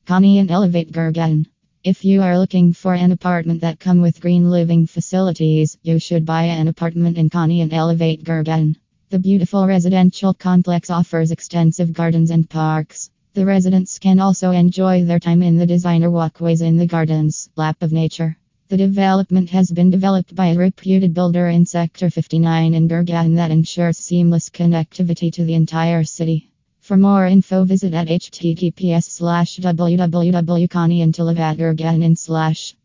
Connie and Elevate Gurgaon. If you are looking for an apartment that come with green living facilities, you should buy an apartment in Connie and Elevate Gurgaon. The beautiful residential complex offers extensive gardens and parks. The residents can also enjoy their time in the designer walkways in the gardens, lap of nature. The development has been developed by a reputed builder in Sector 59 in Gurgaon that ensures seamless connectivity to the entire city. For more info, visit at https://www.connieandelevategurgaon/.